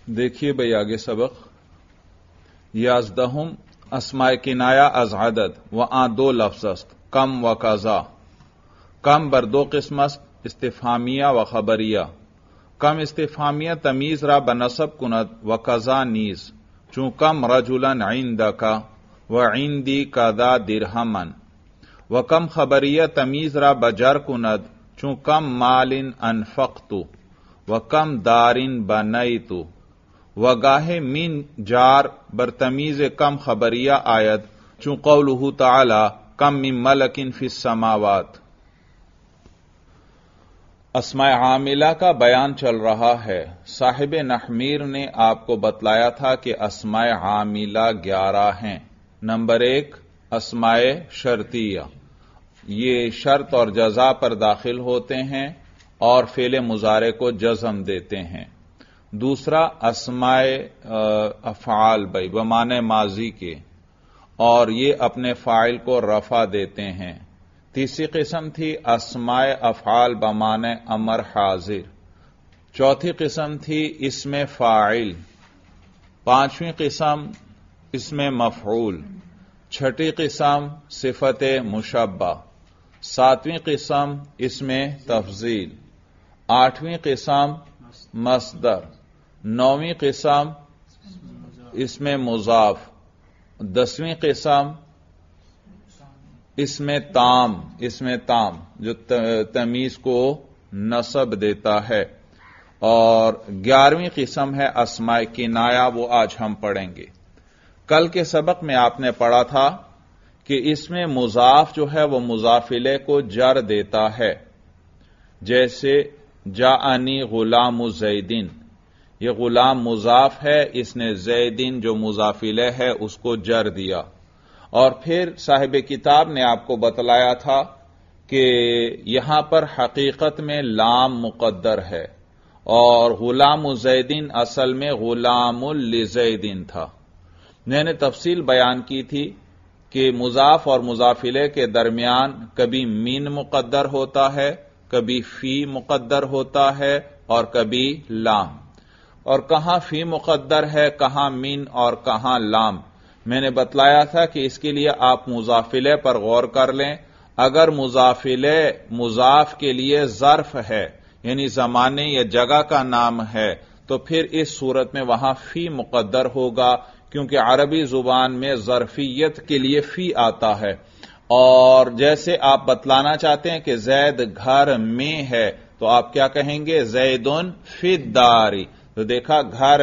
دیکھیے بھائی آگے سبق یازدہم اسماء کنایا از عدد و آن دو لفظ است کم و قضا. کم بر دو قسم است استفهامیه و خبریه. کم استفهامیه تمیز را به نسب کند و قضا نیز چون کم رجلا عندک و عندی کذا درهما. و کم خبریه تمیز را به جر کند چون کم مال انفقت و کم دار بنیت. و گاہ من جار بر تمیز کم خبریہ آید چون قولہ تعالی کم من ملک فی السماوات. اسماء عاملہ کا بیان چل رہا ہے. صاحب نحمیر نے آپ کو بتلایا تھا کہ اسماء عاملہ 11 ہیں. نمبر 1 اسماء شرطیہ، یہ شرط اور جزا پر داخل ہوتے ہیں اور فعل مضارع کو جزم دیتے ہیں. دوسرا اسماء افعال بھائی بمعنی ماضی کے، اور یہ اپنے فاعل کو رفع دیتے ہیں. تیسری قسم تھی اسماء افعال بمعنی امر حاضر. چوتھی قسم تھی اسم فاعل. پانچویں قسم اسم مفعول. چھٹی قسم صفت مشبہ. ساتویں قسم اسم تفضیل. آٹھویں قسم مصدر. نویں قسم اسم مضاف. 10ویں قسم اسم تام. اسم تام جو تمیز کو نسب دیتا ہے. اور 11ویں قسم ہے اسماء کنایا، وہ آج ہم پڑھیں گے. کل کے سبق میں آپ نے پڑھا تھا کہ اس میں مضاف جو ہے وہ مضاف الیہ کو جر دیتا ہے. جیسے جاءنی غلام زیدین، یہ غلام مضاف ہے، اس نے زیدین جو مضاف الیہ ہے اس کو جر دیا. اور پھر صاحب کتاب نے آپ کو بتلایا تھا کہ یہاں پر حقیقت میں لام مقدر ہے اور غلام زیدین اصل میں غلام لزیدین تھا. میں نے تفصیل بیان کی تھی کہ مضاف اور مضاف الیہ کے درمیان کبھی مین مقدر ہوتا ہے، کبھی فی مقدر ہوتا ہے اور کبھی لام. اور کہاں فی مقدر ہے، کہاں مین اور کہاں لام، میں نے بتلایا تھا کہ اس کے لیے آپ مضاف الیہ پر غور کر لیں. اگر مضاف الیہ مضاف کے لیے ظرف ہے یعنی زمانے یا جگہ کا نام ہے تو پھر اس صورت میں وہاں فی مقدر ہوگا، کیونکہ عربی زبان میں ظرفیت کے لیے فی آتا ہے. اور جیسے آپ بتلانا چاہتے ہیں کہ زید گھر میں ہے تو آپ کیا کہیں گے؟ زیدن فی الدار. تو دیکھا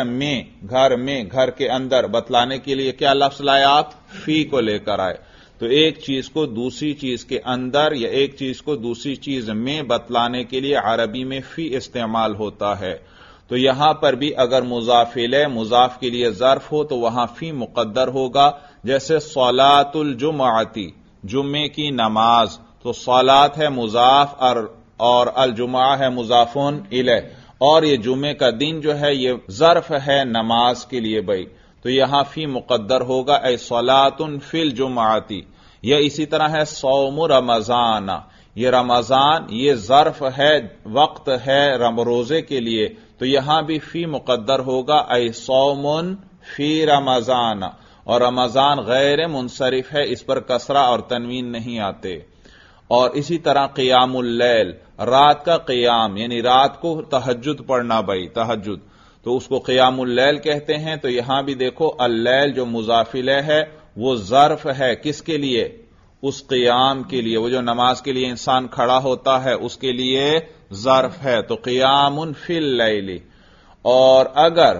گھر کے اندر بتلانے کے لیے کیا لفظ لائے آپ؟ فی کو لے کر آئے. تو ایک چیز کو دوسری چیز کے اندر یا ایک چیز کو دوسری چیز میں بتلانے کے لیے عربی میں فی استعمال ہوتا ہے. تو یہاں پر بھی اگر مضاف الیہ مضاف کے لیے ظرف ہو تو وہاں فی مقدر ہوگا. جیسے صلاۃ الجمعتی، جمعے کی نماز، تو صلاۃ ہے مضاف اور الجمعہ ہے مضاف الیہ، اور یہ جمعے کا دن جو ہے یہ ظرف ہے نماز کے لیے بھائی، تو یہاں فی مقدر ہوگا اے صلاۃ فی الجمعتی. یا اسی طرح ہے صوم رمضان، یہ رمضان یہ ظرف ہے، وقت ہے روزے کے لیے، تو یہاں بھی فی مقدر ہوگا اے صوم فی رمضان. اور رمضان غیر منصرف ہے، اس پر کسرہ اور تنوین نہیں آتے. اور اسی طرح قیام اللیل، رات کا قیام یعنی رات کو تہجد پڑھنا بھائی، تہجد، تو اس کو قیام اللیل کہتے ہیں. تو یہاں بھی دیکھو اللیل جو مضاف الیہ ہے وہ ظرف ہے کس کے لیے؟ اس قیام کے لیے، وہ جو نماز کے لیے انسان کھڑا ہوتا ہے اس کے لیے ظرف ہے. تو قیام فی اللیل. اور اگر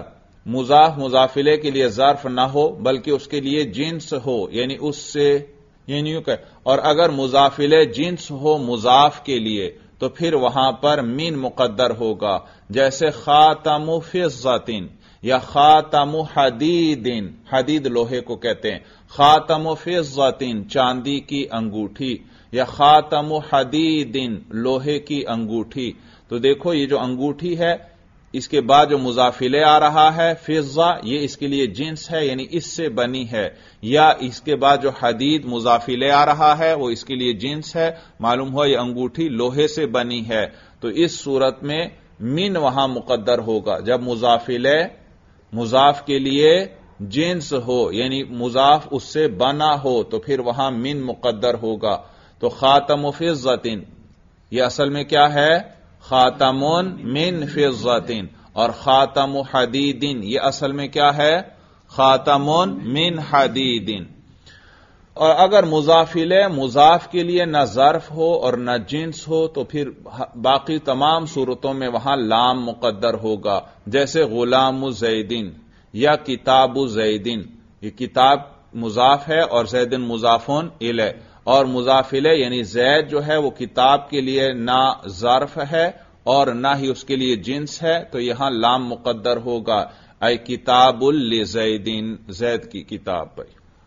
مضاف الیہ کے لیے ظرف نہ ہو بلکہ اس کے لیے جنس ہو یعنی اس سے یعنی اور اگر مضاف الیہ جنس ہو مضاف کے لیے تو پھر وہاں پر مین مقدر ہوگا. جیسے خاتم فضۃ یا خاتم حدید، حدید لوہے کو کہتے ہیں، خاتم فضۃ چاندی کی انگوٹھی، یا خاتم حدید لوہے کی انگوٹھی. تو دیکھو یہ جو انگوٹھی ہے اس کے بعد جو مضاف الیہ آ رہا ہے فضہ، یہ اس کے لیے جنس ہے یعنی اس سے بنی ہے، یا اس کے بعد جو حدید مضاف الیہ آ رہا ہے وہ اس کے لیے جنس ہے، معلوم ہوا یہ انگوٹھی لوہے سے بنی ہے. تو اس صورت میں من وہاں مقدر ہوگا جب مضاف الیہ مضاف کے لیے جنس ہو یعنی مضاف اس سے بنا ہو تو پھر وہاں من مقدر ہوگا. تو خاتم فضۃ یہ اصل میں کیا ہے؟ خاتم من فضۃ. اور خاتم حدید یہ اصل میں کیا ہے؟ خاتم من حدید. اور اگر مضاف کے لیے نہ ظرف ہو اور نہ جنس ہو تو پھر باقی تمام صورتوں میں وہاں لام مقدر ہوگا، جیسے غلام زیدین یا کتاب زیدین. یہ کتاب مضاف ہے اور زیدن مضافون الیہ، اور مضاف الیہ یعنی زید جو ہے وہ کتاب کے لیے نہ ظرف ہے اور نہ ہی اس کے لیے جنس ہے، تو یہاں لام مقدر ہوگا، اے کتاب لزیدین، زید کی کتاب پر.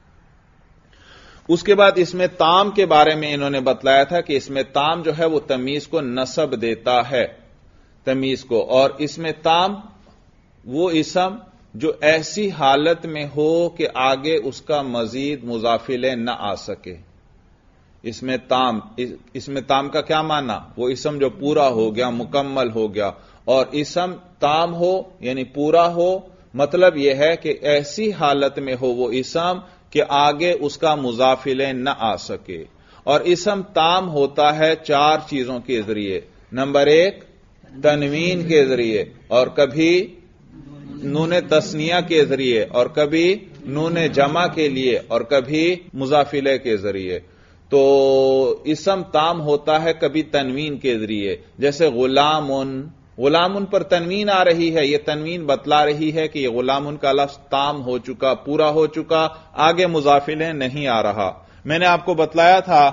اس کے بعد اس میں تام کے بارے میں انہوں نے بتلایا تھا کہ اس میں تام جو ہے وہ تمیز کو نصب دیتا ہے، تمیز کو. اور اس میں تام وہ اسم جو ایسی حالت میں ہو کہ آگے اس کا مزید مضاف الیہ نہ آ سکے. اس میں تام کا کیا معنی؟ وہ اسم جو پورا ہو گیا، مکمل ہو گیا. اور اسم تام ہو یعنی پورا ہو، مطلب یہ ہے کہ ایسی حالت میں ہو وہ اسم کہ آگے اس کا مضاف الیہ نہ آ سکے. اور اسم تام ہوتا ہے 4 چیزوں کے ذریعے. نمبر 1 تنوین کے ذریعے، اور کبھی نون تثنیہ کے ذریعے، اور کبھی نون جمع کے لیے، اور کبھی مضاف الیہ کے ذریعے. تو اسم تام ہوتا ہے کبھی تنوین کے ذریعے، جیسے غلام پر تنوین آ رہی ہے، یہ تنوین بتلا رہی ہے کہ یہ غلام کا لفظ تام ہو چکا، پورا ہو چکا، آگے مضاف الیہ نہیں آ رہا. میں نے آپ کو بتلایا تھا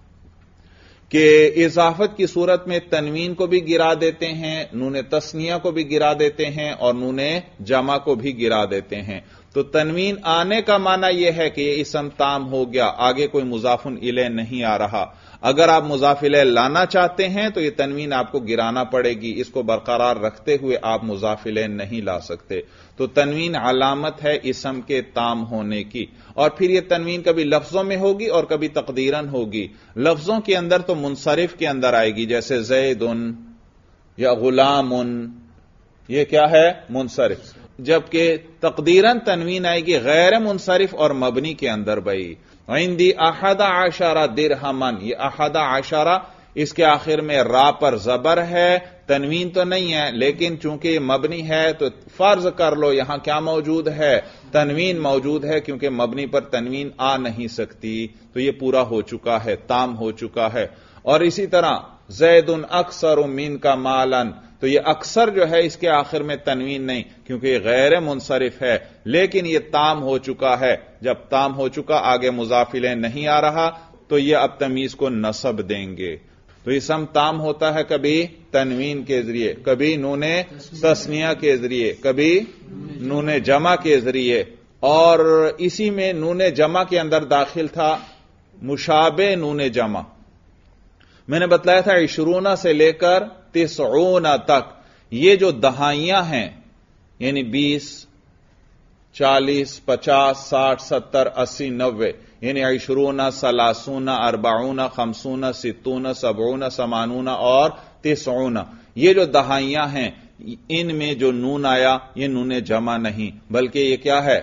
کہ اضافت کی صورت میں تنوین کو بھی گرا دیتے ہیں، نون تثنیہ کو بھی گرا دیتے ہیں، اور نون جمع کو بھی گرا دیتے ہیں. تو تنوین آنے کا معنی یہ ہے کہ یہ اسم تام ہو گیا، آگے کوئی مضاف الیہ نہیں آ رہا. اگر آپ مضاف الیہ لانا چاہتے ہیں تو یہ تنوین آپ کو گرانا پڑے گی، اس کو برقرار رکھتے ہوئے آپ مضاف الیہ نہیں لا سکتے. تو تنوین علامت ہے اسم کے تام ہونے کی. اور پھر یہ تنوین کبھی لفظوں میں ہوگی اور کبھی تقدیراً ہوگی. لفظوں کے اندر تو منصرف کے اندر آئے گی، جیسے زیدن یا غلام، یہ کیا ہے؟ منصرف. جبکہ تقدیراً تنوین آئے گی غیر منصرف اور مبنی کے اندر. بھائی عندی 11 درہمن، یہ 11 اس کے آخر میں را پر زبر ہے، تنوین تو نہیں ہے، لیکن چونکہ یہ مبنی ہے تو فرض کر لو یہاں کیا موجود ہے؟ تنوین موجود ہے، کیونکہ مبنی پر تنوین آ نہیں سکتی. تو یہ پورا ہو چکا ہے، تام ہو چکا ہے. اور اسی طرح زید اکثر من کا مالن، تو یہ اکثر جو ہے اس کے آخر میں تنوین نہیں، کیونکہ یہ غیر منصرف ہے، لیکن یہ تام ہو چکا ہے. جب تام ہو چکا، آگے مضاف الیہ نہیں آ رہا، تو یہ اب تمیز کو نصب دیں گے. تو اسم تام ہوتا ہے کبھی تنوین کے ذریعے، کبھی نون تثنیہ کے ذریعے، کبھی نون جمع کے ذریعے. اور اسی میں نون جمع کے اندر داخل تھا مشابہ نون جمع. میں نے بتلایا تھا 20 سے لے کر 90 تک یہ جو دہائیاں ہیں، یعنی 20، 40، 50، 60، 70، 80، 90، یعنی 20، 30، 40، 50، 60، 70، 80، اور 90، یہ جو دہائیاں ہیں ان میں جو نون آیا یہ نون جمع نہیں، بلکہ یہ کیا ہے؟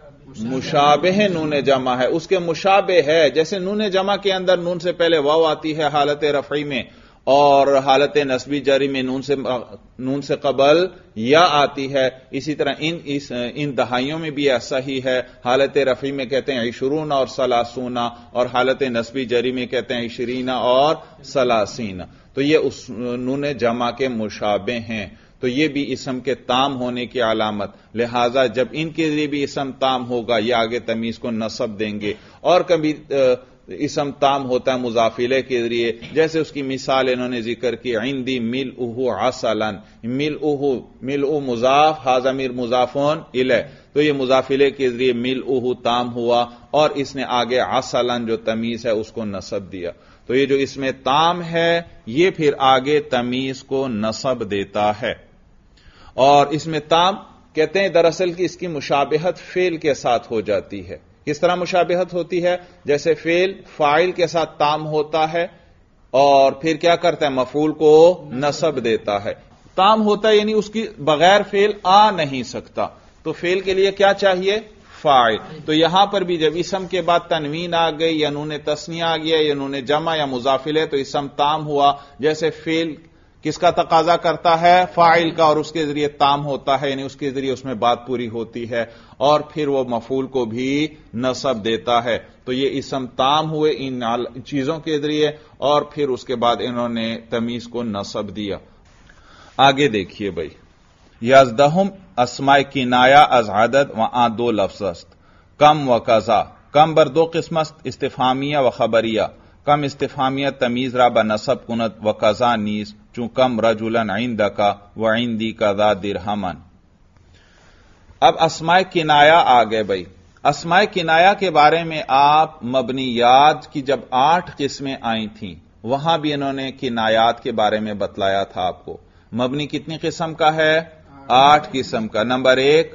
مشابہ نون جمع ہے. اس کے مشابہ ہے، جیسے نون جمع کے اندر نون سے پہلے واو آتی ہے حالت رفعی میں، اور حالت نصبی جری میں نون سے قبل یا آتی ہے. اسی طرح ان دہائیوں میں بھی ایسا ہی ہے. حالت رفعی میں کہتے ہیں 20 اور 30، اور حالت نصبی جری میں کہتے ہیں 20 اور 30. تو یہ اس نون جمع کے مشابہ ہیں. تو یہ بھی اسم کے تام ہونے کی علامت. لہذا جب ان کے لیے بھی اسم تام ہوگا یہ آگے تمیز کو نصب دیں گے. اور کبھی اسم تام ہوتا ہے مضاف الیہ کے ذریعے، جیسے اس کی مثال انہوں نے ذکر کی، عندی ملؤہ عسلا. ملؤ مضاف، ھذا مضاف الیہ، تو یہ مضاف الیہ کے ذریعے ملؤہ تام ہوا، اور اس نے آگے عسلا جو تمیز ہے اس کو نصب دیا. تو یہ جو اس میں تام ہے یہ پھر آگے تمیز کو نصب دیتا ہے. اور اس میں تام کہتے ہیں دراصل کہ اس کی مشابہت فعل کے ساتھ ہو جاتی ہے. کس طرح مشابہت ہوتی ہے؟ جیسے فعل فاعل کے ساتھ تام ہوتا ہے اور پھر کیا کرتا ہے؟ مفعول کو نصب دیتا ہے. تام ہوتا ہے یعنی اس کی بغیر فعل آ نہیں سکتا. تو فعل کے لیے کیا چاہیے؟ فاعل. تو یہاں پر بھی جب اسم کے بعد تنوین آ گئی یا نون تثنیہ آ گیا یا نون جمع یا مضاف الیہ تو اسم تام ہوا. جیسے فعل کس کا تقاضا کرتا ہے؟ فاعل کا، اور اس کے ذریعے تام ہوتا ہے، یعنی اس کے ذریعے اس میں بات پوری ہوتی ہے، اور پھر وہ مفعول کو بھی نصب دیتا ہے. تو یہ اسم تام ہوئے ان چیزوں کے ذریعے، اور پھر اس کے بعد انہوں نے تمیز کو نصب دیا. آگے دیکھیے بھائی، یزدہم اسماء کنایہ از عدد و آن دو لفظ است. کم و قضا. کم بر دو قسم است، استفہامیہ و خبریہ. کم استفہامیہ تمیز را بنصب کند و قضا نیز، چون کم رجلا عندک و عندی قضا درہمن. اب اسماء کنایہ آ گئے بھائی. اسماء کنایہ کے بارے میں آپ مبنیات کی جب 8 قسمیں آئی تھیں وہاں بھی انہوں نے کنایات کے بارے میں بتلایا تھا آپ کو. مبنی کتنی قسم کا ہے؟ 8 قسم کا. نمبر 1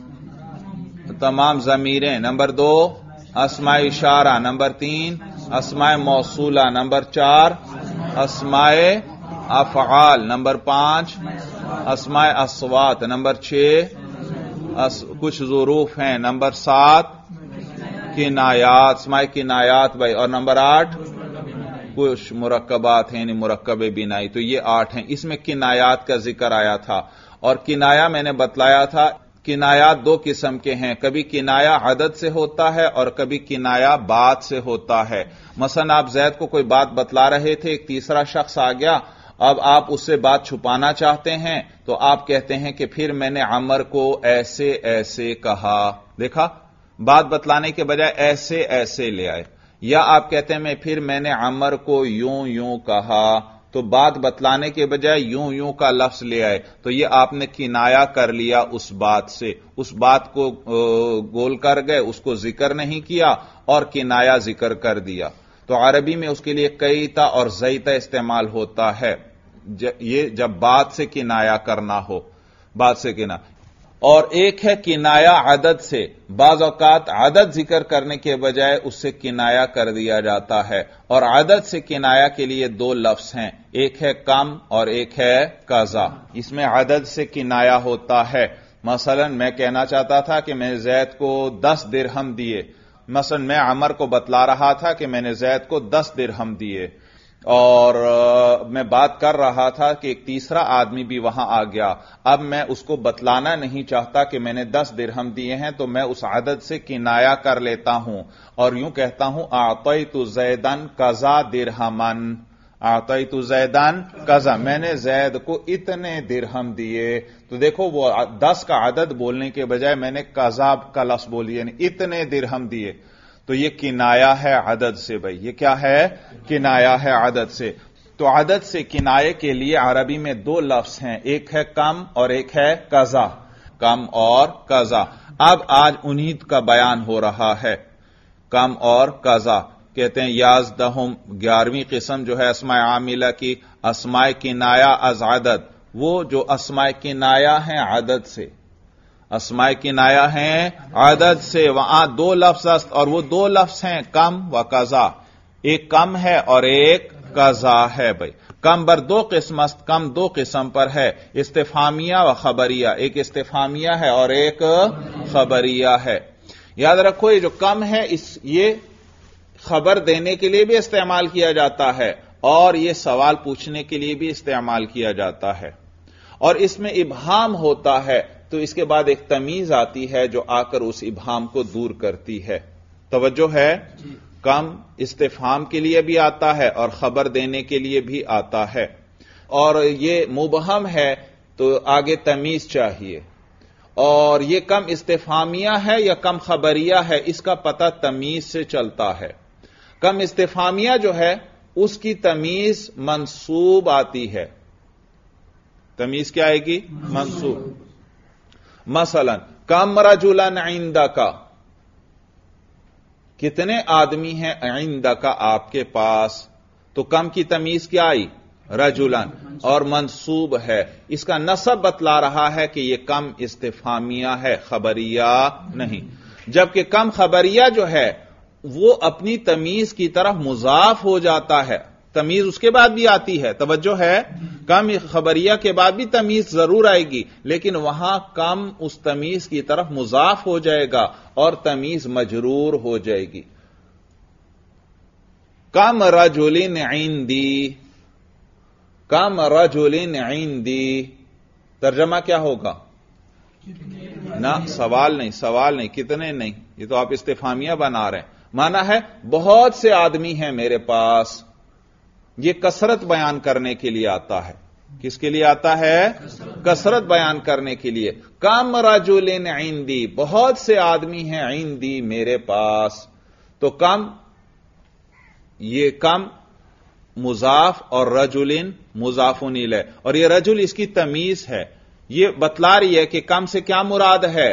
تمام ضمیریں، نمبر 2 اسماء اشارہ، نمبر 3 اسماء موصولہ، نمبر 4 اسماء افعال، نمبر 5 اسماء اصوات، نمبر 6 کچھ ظروف ہیں، نمبر 7 کنایات، اسماء کنایات بھائی، اور نمبر 8 کچھ مرکبات ہیں، یعنی مرکب بنائی. تو یہ 8 ہیں. اس میں کنایات کا ذکر آیا تھا، اور کنایا میں نے بتلایا تھا کنایات 2 قسم کے ہیں. کبھی کنایا عدد سے ہوتا ہے اور کبھی کنایا بات سے ہوتا ہے. مثلا آپ زید کو کوئی بات بتلا رہے تھے، ایک تیسرا شخص آ گیا، اب آپ اس سے بات چھپانا چاہتے ہیں تو آپ کہتے ہیں کہ پھر میں نے عمر کو ایسے ایسے کہا. دیکھا، بات بتلانے کے بجائے ایسے ایسے لے آئے. یا آپ کہتے ہیں پھر میں نے عمر کو یوں یوں کہا، تو بات بتلانے کے بجائے یوں یوں کا لفظ لے آئے. تو یہ آپ نے کنایا کر لیا اس بات سے، اس بات کو گول کر گئے، اس کو ذکر نہیں کیا اور کنایا ذکر کر دیا. تو عربی میں اس کے لیے قیتا اور زیتا استعمال ہوتا ہے، یہ جب بات سے کنایا کرنا ہو، بات سے کنایا. اور ایک ہے کنایا عدد سے. بعض اوقات عدد ذکر کرنے کے بجائے اس سے کنایا کر دیا جاتا ہے، اور عدد سے کنایا کے لیے 2 لفظ ہیں، ایک ہے کم اور ایک ہے قضا. اس میں عدد سے کنایا ہوتا ہے. مثلا میں کہنا چاہتا تھا کہ میں زید کو 10 درہم دیے. مثلا میں عمر کو بتلا رہا تھا کہ میں نے زید کو 10 درہم دیے، اور میں بات کر رہا تھا کہ ایک تیسرا آدمی بھی وہاں آ گیا. اب میں اس کو بتلانا نہیں چاہتا کہ میں نے 10 درہم دیے ہیں، تو میں اس عدد سے کنایا کر لیتا ہوں اور یوں کہتا ہوں اعطیت زیدن قضا درہمن. اعطیت زیدن قضا، میں نے زید کو اتنے درہم دیے. تو دیکھو وہ 10 کا عدد بولنے کے بجائے میں نے قضا کا لفظ بول دیا، یعنی اتنے درہم دیے. تو یہ کنایا ہے عدد سے بھائی. یہ کیا ہے؟ کنایا ہے عدد سے. تو عدد سے کنائے کے لیے عربی میں 2 لفظ ہیں، ایک ہے کم اور ایک ہے قضا. کم اور قضا. اب آج انہی کا بیان ہو رہا ہے، کم اور قضا. کہتے ہیں یازدہم 11ویں قسم جو ہے اسماء عاملہ کی، اسماء کنایا از عدد. وہ جو اسماء کنایا ہیں عدد سے، اسماء کنایا ہیں عدد سے. وہاں 2 لفظ است، اور وہ 2 لفظ ہیں کم و قضا. ایک کم ہے اور ایک قضا ہے بھائی. کم بر 2 قسم است، کم 2 قسم پر ہے، استفہامیہ و خبریہ. ایک استفہامیہ ہے اور ایک خبریہ ہے. یاد رکھو یہ جو کم ہے یہ خبر دینے کے لیے بھی استعمال کیا جاتا ہے اور یہ سوال پوچھنے کے لیے بھی استعمال کیا جاتا ہے. اور اس میں ابہام ہوتا ہے تو اس کے بعد ایک تمیز آتی ہے جو آ کر اس ابہام کو دور کرتی ہے. توجہ ہے؟ کم استفہام کے لیے بھی آتا ہے اور خبر دینے کے لیے بھی آتا ہے. اور یہ مبہم ہے تو آگے تمیز چاہیے. اور یہ کم استفہامیہ ہے یا کم خبریہ ہے اس کا پتہ تمیز سے چلتا ہے. کم استفہامیہ جو ہے اس کی تمیز منصوب آتی ہے. تمیز کیا آئے گی؟ منصوب. مثلا کم رجلا عندک، کتنے آدمی ہیں عندک آپ کے پاس. تو کم کی تمیز کیا آئی؟ رجلا، اور منصوب ہے. اس کا نصب بتلا رہا ہے کہ یہ کم استفہامیہ ہے، خبریہ نہیں. جبکہ کم خبریہ جو ہے وہ اپنی تمیز کی طرف مضاف ہو جاتا ہے. تمیز اس کے بعد بھی آتی ہے، توجہ ہے، کم خبریہ کے بعد بھی تمیز ضرور آئے گی، لیکن وہاں کم اس تمیز کی طرف مضاف ہو جائے گا اور تمیز مجرور ہو جائے گی۔ کم رجل عندی، کم رجل عندی، ترجمہ کیا ہوگا؟ نہ سوال نہیں، کتنے نہیں، یہ تو آپ استفہامیہ بنا رہے ہیں۔ مانا ہے بہت سے آدمی ہیں میرے پاس، یہ کثرت بیان کرنے کے لیے آتا ہے۔ کس کے لیے آتا ہے؟ کثرت بیان کرنے کے لیے۔ کم رجل عندی، بہت سے آدمی ہیں عندی میرے پاس، تو کم، یہ کم مضاف اور رجل مضاف الیہ، اور یہ رجل اس کی تمیز ہے، یہ بتلا رہی ہے کہ کم سے کیا مراد ہے؟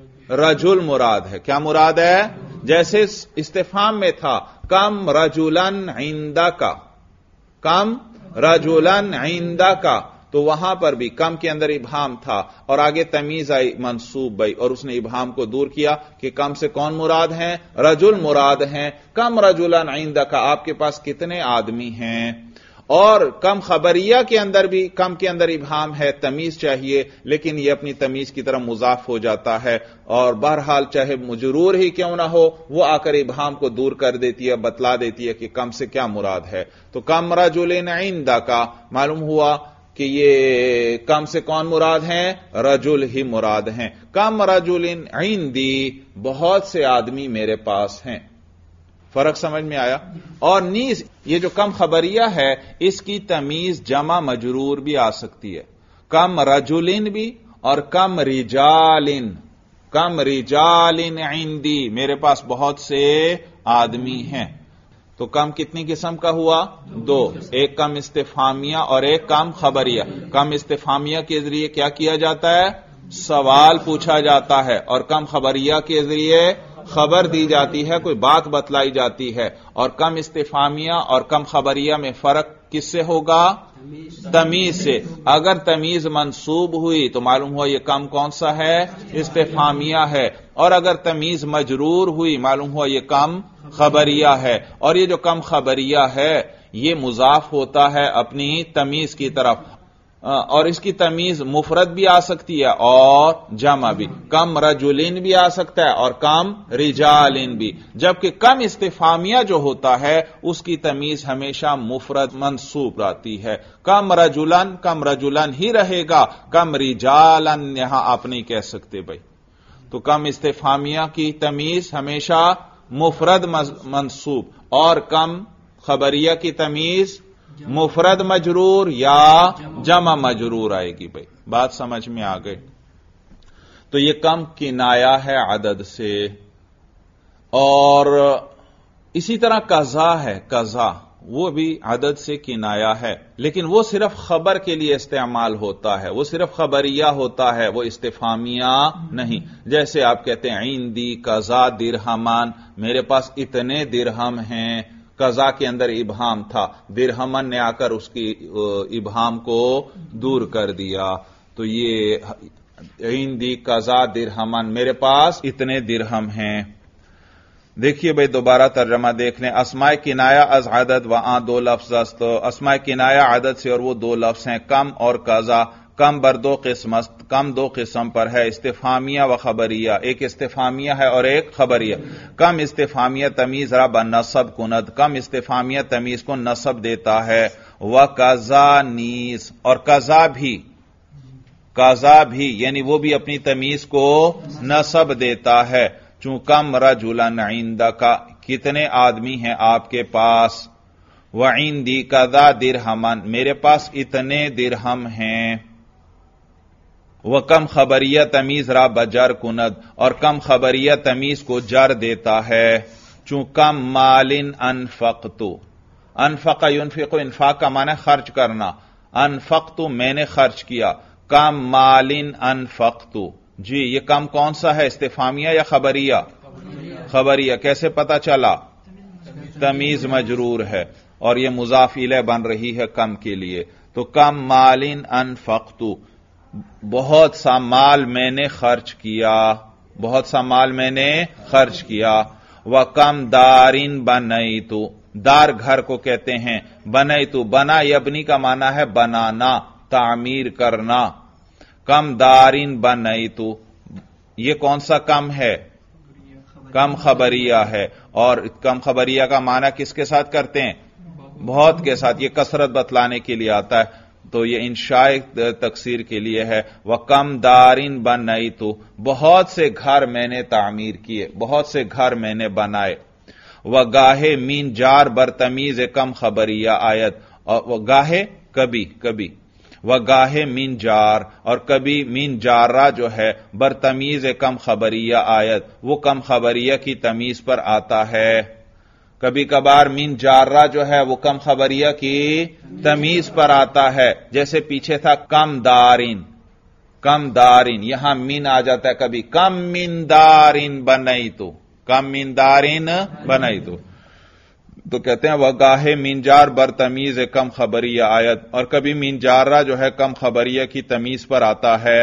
رجل مراد ہے۔ کیا مراد ہے؟ جیسے استفہام میں تھا کم رجلن عندک، کم رجلن عندک، تو وہاں پر بھی کم کے اندر ابہام تھا اور آگے تمیز آئی منصوب بھائی، اور اس نے ابہام کو دور کیا کہ کم سے کون مراد ہیں؟ رجل مراد ہیں۔ کم رجلن عندک، آپ کے پاس کتنے آدمی ہیں؟ اور کم خبریہ کے اندر بھی کم کے اندر ابہام ہے، تمیز چاہیے، لیکن یہ اپنی تمیز کی طرف مضاف ہو جاتا ہے، اور بہرحال چاہے مجرور ہی کیوں نہ ہو، وہ آ کر ابہام کو دور کر دیتی ہے، بتلا دیتی ہے کہ کم سے کیا مراد ہے۔ تو کم رجل عندک، معلوم ہوا کہ یہ کم سے کون مراد ہیں؟ رجل ہی مراد ہیں۔ کم رجل عندی، بہت سے آدمی میرے پاس ہیں۔ فرق سمجھ میں آیا؟ اور نیز یہ جو کم خبریہ ہے اس کی تمیز جمع مجرور بھی آ سکتی ہے، کم رجلن بھی اور کم رجالن، کم رجالن عندی، میرے پاس بہت سے آدمی ہیں۔ تو کم کتنی قسم کا ہوا؟ دو، ایک کم استفہامیہ اور ایک کم خبریہ۔ کم استفہامیہ کے ذریعے کیا کیا جاتا ہے؟ سوال پوچھا جاتا ہے، اور کم خبریہ کے ذریعے خبر دی جاتی ہے، کوئی بات بتلائی جاتی ہے۔ اور کم استفہامیہ اور کم خبریہ میں فرق کس سے ہوگا؟ تمیز سے۔ اگر تمیز منصوب ہوئی تو معلوم ہوا یہ کم کون سا ہے؟ استفہامیہ ہے، اور اگر تمیز مجرور ہوئی معلوم ہوا یہ کم خبریہ ہے۔ اور یہ جو کم خبریہ ہے یہ مضاف ہوتا ہے اپنی تمیز کی طرف، اور اس کی تمیز مفرد بھی آ سکتی ہے اور جمع بھی، کم رجلین بھی آ سکتا ہے اور کم رجالین بھی، جبکہ کم استفہامیہ جو ہوتا ہے اس کی تمیز ہمیشہ مفرد منصوب آتی ہے۔ کم رجلن ہی رہے گا، کم رجالن یہاں آپ نہیں کہہ سکتے بھائی۔ تو کم استفہامیہ کی تمیز ہمیشہ مفرد منصوب، اور کم خبریہ کی تمیز مفرد مجرور یا جمع مجرور آئے گی بھائی۔ بات سمجھ میں آ گئی؟ تو یہ کم کنایا ہے عدد سے۔ اور اسی طرح قضا ہے، قضا وہ بھی عدد سے کنایا ہے، لیکن وہ صرف خبر کے لیے استعمال ہوتا ہے، وہ صرف خبریہ ہوتا ہے، وہ استفہامیہ نہیں۔ جیسے آپ کہتے ہیں عندی قضا درہمان، میرے پاس اتنے درہم ہیں، قضا کے اندر ابہام تھا، درہمن نے آ کر اس کی ابہام کو دور کر دیا۔ تو یہ عندی قضا درہمن، میرے پاس اتنے درہم ہیں۔ دیکھیے بھائی دوبارہ ترجمہ دیکھ لیں۔ اسماء کنایہ از عدد وہاں دو لفظ است، اسماء کنایہ عدد سے اور وہ دو لفظ ہیں کم اور قضا۔ کم بر دو قسم است، کم دو قسم پر ہے، استفہامیہ و خبریہ، ایک استفہامیہ ہے اور ایک خبریہ۔ کم استفہامیہ تمیز را بنصب کند، کم استفہامیہ تمیز کو نصب دیتا ہے، و قضا نیز، اور قضا بھی یعنی وہ بھی اپنی تمیز کو نصب دیتا ہے، چون کم رجلن عندک، کتنے آدمی ہیں آپ کے پاس، وعندی قضا درہمن، میرے پاس اتنے درہم ہیں، وہ کم خبریہ تمیز را بجر کند، اور کم خبریہ تمیز کو جر دیتا ہے، چون کم مال انفقت، انفق ينفق، انفاق کا معنی خرچ کرنا، انفقت میں نے خرچ کیا، کم مال انفقت، جی یہ کم کون سا ہے، استفہامیہ یا خبریہ؟ خبریہ۔ کیسے پتا چلا؟ تمیز مجرور ہے اور یہ مضاف الیہ بن رہی ہے کم کے لیے، تو کم مال انفقت، بہت سا مال میں نے خرچ کیا، بہت سا مال میں نے خرچ کیا، وَكَمْ دَارٍ بَنَيْتُ، دار گھر کو کہتے ہیں. بنیتو بنا یبنی کا معنی ہے بنانا، تعمیر کرنا. کم دارین بنیتو، یہ کون سا کم ہے؟ کم خبریہ ہے. اور کم خبریہ کا معنی کس کے ساتھ کرتے ہیں؟ بہت کے ساتھ. یہ کثرت بتلانے کے لیے آتا ہے، تو یہ انشاء تکثیر کے لیے ہے. وَكَمْ دَارٍ بَنَيْتُ، بہت سے گھر میں نے تعمیر کیے، بہت سے گھر میں نے بنائے. وَگَاہے مین جار برتمیز کم خبریہ آیت، وَگَاہے کبھی کبھی، وَگَاہے مین جار، اور کبھی مین جارہ جو ہے برتمیز کم خبریہ آیت، وہ کم خبریہ کی تمیز پر آتا ہے. کبھی کبھار مین جارہ جو ہے وہ کم خبریہ کی تمیز پر آتا ہے. جیسے پیچھے تھا کم دارین، کم دارین، یہاں مین آ جاتا ہے کبھی. کم من دارین بنیتو، کم من دارین بنیتو، تو کہتے ہیں وگاہ مین جار برتمیز کم خبریہ آیت. اور کبھی مین جارہ جو ہے کم خبریہ کی تمیز پر آتا ہے.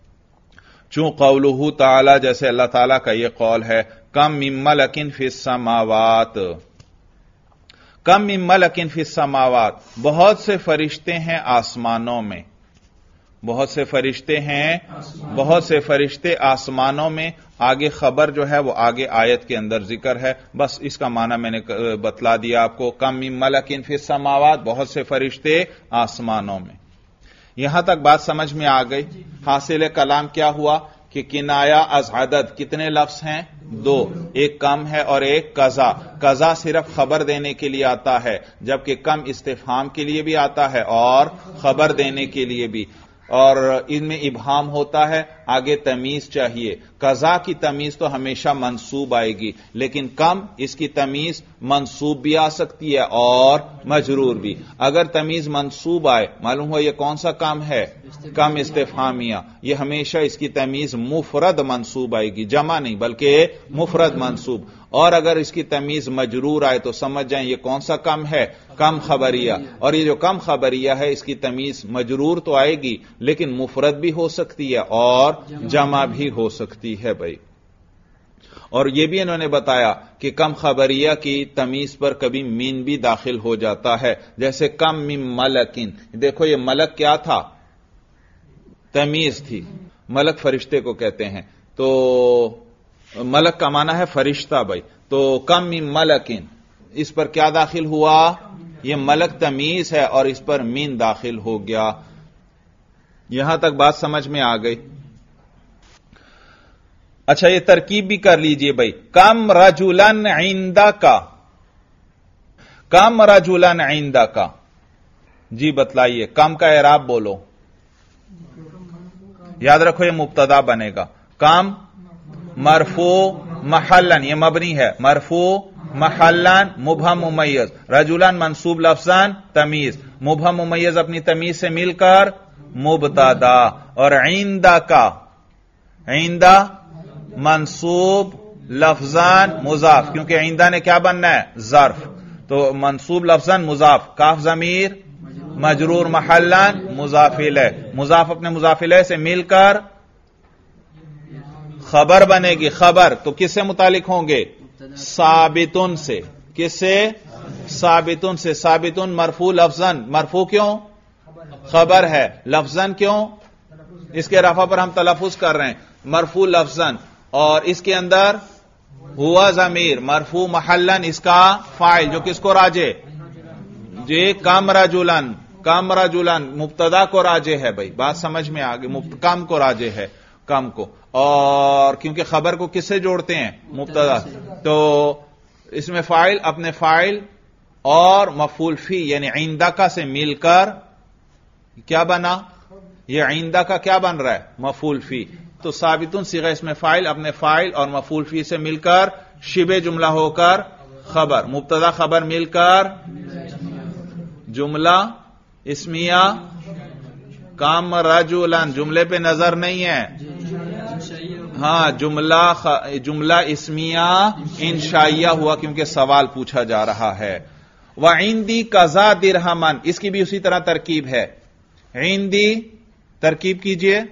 چون قولہ تعالی، جیسے اللہ تعالیٰ کا یہ قول ہے، کم من ملک فی السماوات، کم من ملک فی السماوات، بہت سے فرشتے ہیں آسمانوں میں، بہت سے فرشتے ہیں، بہت سے فرشتے آسمانوں میں. آگے خبر جو ہے وہ آگے آیت کے اندر ذکر ہے، بس اس کا معنی میں نے بتلا دیا آپ کو. کم من ملک فی السماوات، بہت سے فرشتے آسمانوں میں. یہاں تک بات سمجھ میں آ گئی. حاصل کلام کیا ہوا کہ کنایا از عدد کتنے لفظ ہیں؟ 2، ایک کم ہے اور ایک قضا. قضا صرف خبر دینے کے لیے آتا ہے، جبکہ کم استفہام کے لیے بھی آتا ہے اور خبر دینے کے لیے بھی. اور ان میں ابہام ہوتا ہے، آگے تمیز چاہیے. قضا کی تمیز تو ہمیشہ منصوب آئے گی، لیکن کم اس کی تمیز منصوب بھی آ سکتی ہے اور مجرور بھی. اگر تمیز منصوب آئے، معلوم ہوا یہ کون سا کم ہے؟ کم استفہامیہ. یہ ہمیشہ اس کی تمیز مفرد منصوب آئے گی، جمع نہیں بلکہ مفرد منصوب. اور اگر اس کی تمیز مجرور آئے تو سمجھ جائیں یہ کون سا کم ہے؟ کم خبریہ. اور یہ جو کم خبریہ ہے اس کی تمیز مجرور تو آئے گی لیکن مفرد بھی ہو سکتی ہے اور جمع بھی ہو سکتی ہے بھائی. اور یہ بھی انہوں نے بتایا کہ کم خبریہ کی تمیز پر کبھی مین بھی داخل ہو جاتا ہے، جیسے کم من ملکن. دیکھو یہ ملک کیا تھا؟ تمیز تھی. ملک فرشتے کو کہتے ہیں، تو ملک کا معنی ہے فرشتہ بھائی. تو کم من ملکن، اس پر کیا داخل ہوا؟ یہ ملک تمیز ہے اور اس پر مین داخل ہو گیا. یہاں تک بات سمجھ میں آ گئی. اچھا یہ ترکیب بھی کر لیجئے بھائی. کم رجلن عندک، کم رجلن عندک، جی بتلائیے. کم کا اعراب بولو. یاد رکھو یہ مبتدا بنے گا. کم مرفوع محلن، یہ مبنی ہے، مرفوع محلن مبہم ممیز. رجلن منصوب لفظان تمیز، مبہم ممیز اپنی تمیز سے مل کر مبتدا. اور عندک، عندہ منصوب لفظان مضاف، کیونکہ عندہ نے کیا بننا ہے؟ ظرف. تو منصوب لفظان مضاف، کاف ضمیر مجرور محلن مضاف الیہ. مضاف اپنے مضاف الیہ سے مل کر خبر بنے گی. خبر تو کس سے متعلق ہوں گے؟ ثابتن سے. کس سے؟ ثابتن سے. ثابتن مرفوع لفظن، مرفوع کیوں؟ خبر ہے. لفظن کیوں؟ اس کے رفع پر ہم تلفظ کر رہے ہیں. مرفوع لفظن، اور اس کے اندر ہوا ضمیر مرفوع محلن، اس کا فاعل جو کس کو راجع؟ جی کم رجلن. کم رجلن مبتدا کو راجع ہے بھائی، بات سمجھ میں آگے. کم کو راجع ہے، کم کو. اور کیونکہ خبر کو کس سے جوڑتے ہیں؟ مبتدا. تو اس میں فاعل اپنے فاعل اور مفعول فی یعنی عندک سے مل کر کیا بنا؟ یہ عندک کا کیا بن رہا ہے؟ مفعول فی. تو ثابتن صیغہ اس میں فاعل اپنے فاعل اور مفعول فی سے مل کر شبہ جملہ ہو کر خبر، مبتدا خبر مل کر جملہ اسمیہ. کم رجلن جملے پہ نظر نہیں ہے، ہاں جملہ اسمیہ انشائیہ ہوا کیونکہ سوال پوچھا جا رہا ہے. وعندی قضا درہمن، اس کی بھی اسی طرح ترکیب ہے. عندی ترکیب کیجئے.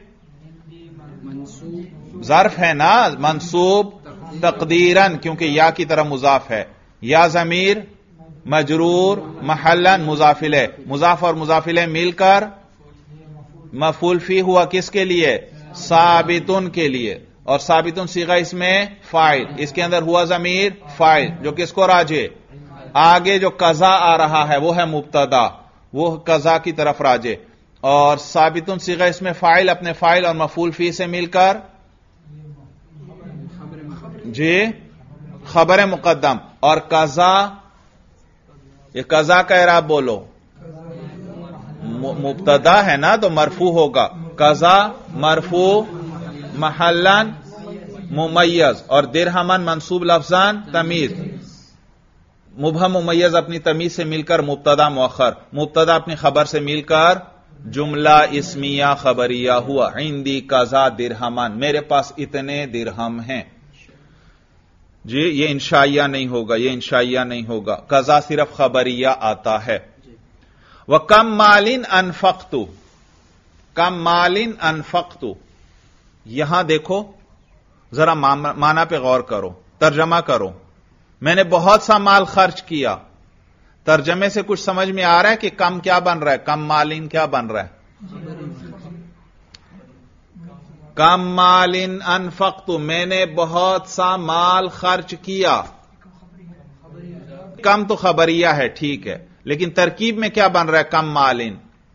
ظرف ہے نا، منصوب تقدیرن کیونکہ یا کی طرح مضاف ہے. یا ضمیر مجرور محلن مضاف الیہ، مضاف اور مضاف الیہ مل کر مفعول فی ہوا کس کے لیے؟ ثابتن کے لیے، اور ثابتن صیغہ اس میں فاعل، اس کے اندر ہوا ضمیر فاعل جو کس کو راجع، آگے جو قضا آ رہا ہے وہ ہے مبتدا، وہ قضا کی طرف راجع، اور ثابتن صیغہ اس میں فاعل اپنے فاعل اور مفعول فی سے مل کر جی خبر مقدم، اور قضا، یہ قضا کا اعراب بولو، مبتدا ہے نا تو مرفوع ہوگا، قضا مرفوع محلن ممیز، اور درہمن منصوب لفظان تمیز، مبہم ممیز اپنی تمیز سے مل کر مبتدا مؤخر، مبتدا اپنی خبر سے مل کر جملہ اسمیہ خبریہ ہوا، عندی قضا درہمن، میرے پاس اتنے درہم ہیں، جی یہ انشائیہ نہیں ہوگا، یہ انشائیہ نہیں ہوگا، قضا صرف خبریہ آتا ہے۔ وَكَمْ مَالٍ أَنفَقْتُ، کم مالٍ أَنفَقْتُ، یہاں دیکھو ذرا معنی پہ غور کرو، ترجمہ کرو، میں نے بہت سا مال خرچ کیا، ترجمے سے کچھ سمجھ میں آ رہا ہے کہ کم کیا بن رہا ہے؟ کم مالین کیا بن رہا ہے؟ کم مالین انفقت، میں نے بہت سا مال خرچ کیا، کم تو خبریہ ہے ٹھیک ہے، لیکن ترکیب میں کیا بن رہا ہے؟ کم مالین،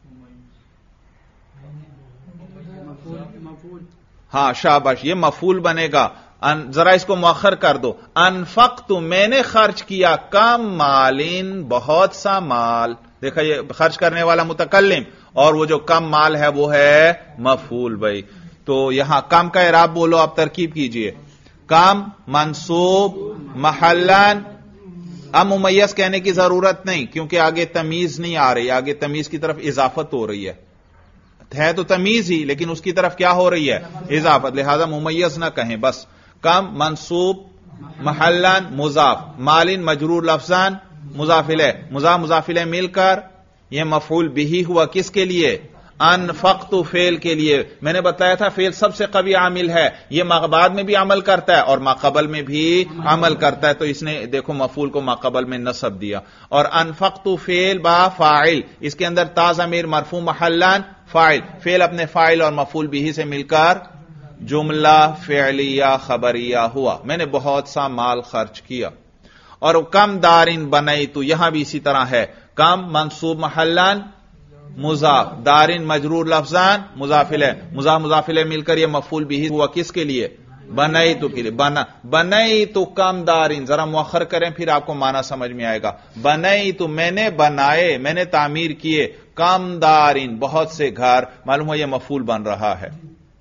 ہاں شاباش، یہ مفعول بنے گا، ذرا اس کو مؤخر کر دو، انفقت میں نے خرچ کیا، کم مالین بہت سا مال، دیکھا یہ خرچ کرنے والا متکلم، اور وہ جو کم مال ہے وہ ہے مفعول بھائی، تو یہاں کم کا اعراب بولو، آپ ترکیب کیجئے، کم منصوب محلن، اب ممیز کہنے کی ضرورت نہیں کیونکہ آگے تمیز نہیں آ رہی، آگے تمیز کی طرف اضافت ہو رہی ہے تو تمیز ہی، لیکن اس کی طرف کیا ہو رہی ہے؟ اضافت، لہذا ممیز نہ کہیں، بس کم منصوب محلن مضاف، مالن مجرور لفظان مضاف الیہ، مضاف الیہ مل کر یہ مفعول بہ ہوا کس کے لیے؟ انفقت فعل کے لیے، میں نے بتایا تھا فعل سب سے قوی عامل ہے، یہ ما بعد میں بھی عمل کرتا ہے اور ما قبل میں بھی عمل کرتا ہے، تو اس نے دیکھو مفعول کو ما قبل میں نصب دیا، اور انفقت فعل با فاعل، اس کے اندر تا ضمیر مرفوع محلن فاعل، فعل اپنے فاعل اور مفعول بہ سے مل کر جملہ فعلیہ خبریہ ہوا، میں نے بہت سا مال خرچ کیا۔ اور کم دارن بنائی، تو یہاں بھی اسی طرح ہے، کم منصوب محلن مضاف، دارن مجرور لفظان مضاف الیہ، مضاف الیہ مل کر یہ مفعول بہ ہوا کس کے لیے؟ بنائی تو کے لیے، بنائی تو کم دارن، ذرا مؤخر کریں پھر آپ کو معنی سمجھ میں آئے گا، بنائی تو میں نے بنائے، میں نے تعمیر کیے، کم دارن بہت سے گھر، معلوم ہو یہ مفعول بن رہا ہے،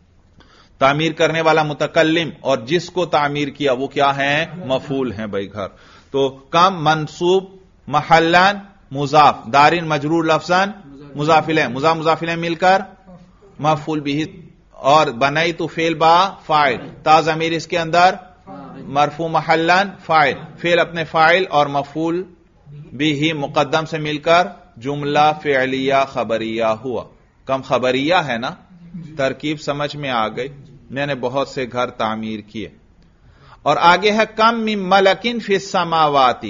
تعمیر کرنے والا متکلم اور جس کو تعمیر کیا وہ کیا ہیں؟ مفعول ہیں بھائی گھر، تو کم منصوب محلن مضاف، دارن مجرور لفظان مضاف الیہ، مضاف الیہ مل کر مفعول بہ، اور بنائی تو فعل با فاعل، تا ضمیر اس کے اندر مرفوع محلن فاعل، فعل اپنے فاعل اور مفعول بہ مقدم سے مل کر جملہ فعلیہ خبریہ ہوا، کم خبریہ ہے نا، ترکیب سمجھ میں آ گئی، میں نے بہت سے گھر تعمیر کیے۔ اور آگے ہے کم من ملکن فی السماوات،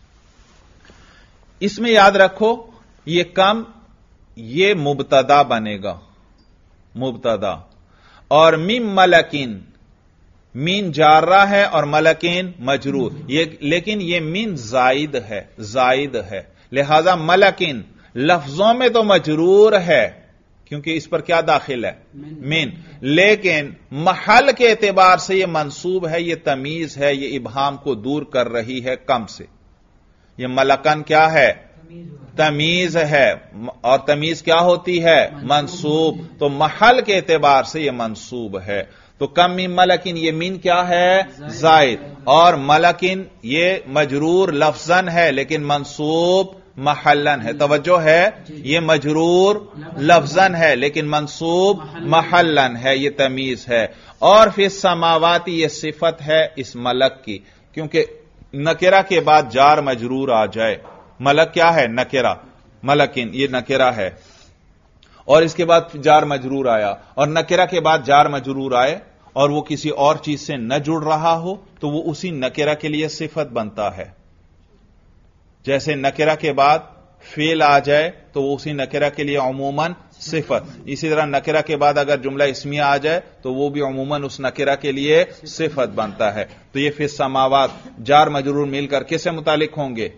اس میں یاد رکھو یہ کم یہ مبتدا بنے گا، مبتدا، اور من ملکن، مین جارہ ہے اور ملکین مجرور، لیکن یہ مین زائد ہے، زائد ہے، لہذا ملکن لفظوں میں تو مجرور ہے کیونکہ اس پر کیا داخل ہے؟ من، لیکن محل کے اعتبار سے یہ منصوب ہے، یہ تمیز ہے، یہ ابہام کو دور کر رہی ہے کم سے، یہ ملکن کیا ہے؟ تمیز ہے، اور تمیز کیا ہوتی ہے؟ منصوب، تو محل کے اعتبار سے یہ منصوب ہے، تو کم من ملکن یہ من کیا ہے؟ زائد، اور ملکن یہ مجرور لفظن ہے لیکن منصوب محلن ہے، توجہ ہے، یہ مجرور لفظن ہے لیکن منصوب محلن ہے، یہ تمیز ہے، اور فی السماوات یہ صفت ہے اس ملک کی، کیونکہ نکرہ کے بعد جار مجرور آ جائے، ملک کیا ہے؟ نکرہ، ملکن یہ نکرہ ہے، اور اس کے بعد جار مجرور آیا، اور نکرہ کے بعد جار مجرور آئے اور وہ کسی اور چیز سے نہ جڑ رہا ہو تو وہ اسی نکرہ کے لیے صفت بنتا ہے، جیسے نکرہ کے بعد فعل آ جائے تو وہ اسی نکرہ کے لیے عموماً صفت، اسی طرح نکرہ کے بعد اگر جملہ اسمیہ آ جائے تو وہ بھی عموماً اس نکرہ کے لیے صفت بنتا ہے. تو یہ فی السماوات جار مجرور مل کر کس سے متعلق ہوں گے؟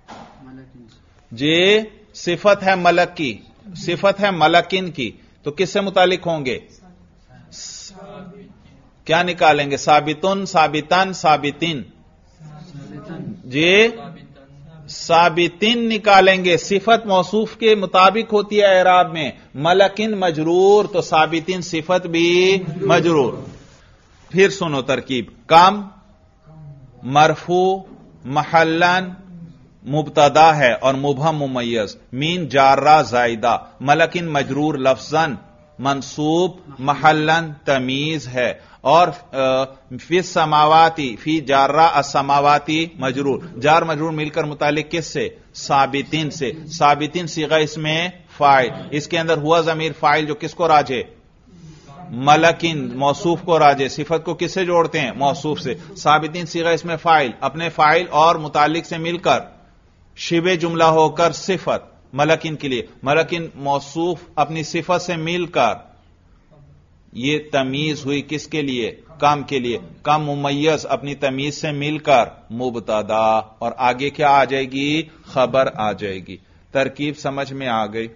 جی صفت ہے ملک کی، صفت ہے ملکن کی، تو کس سے متعلق ہوں گے؟ کیا نکالیں گے؟ ثابتن، ثابتن، ثابتین. جی ثابتین نکالیں گے، صفت موصوف کے مطابق ہوتی ہے اعراب میں، ملکن مجرور تو ثابتین صفت بھی مجرور. پھر سنو ترکیب، کم مرفوع محلن مبتدا ہے اور مبہم ممیز، مین جارہ زائدہ، ملکن مجرور لفظاً منصوب محلن تمیز ہے، اور فی السماواتی فی جارہ السماواتی مجرور، جار مجرور مل کر متعلق کس سے؟ ثابتین سے. ثابتین صیغہ اس میں فاعل، اس کے اندر ہوا ضمیر فاعل جو کس کو راجع؟ ملکن موصوف کو راجع، صفت کو کس سے جوڑتے ہیں؟ موصوف سے. ثابتین صیغہ اس میں فاعل، اپنے فاعل اور متعلق سے مل کر شبہ جملہ ہو کر صفت ملکن کے لیے، ملکن موصوف اپنی صفت سے مل کر یہ تمیز ہوئی کس کے لیے؟ کم کے لیے. کم ممیز اپنی تمیز سے مل کر مبتدا، اور آگے کیا آ جائے گی؟ خبر آ جائے گی. ترکیب سمجھ میں آ گئی؟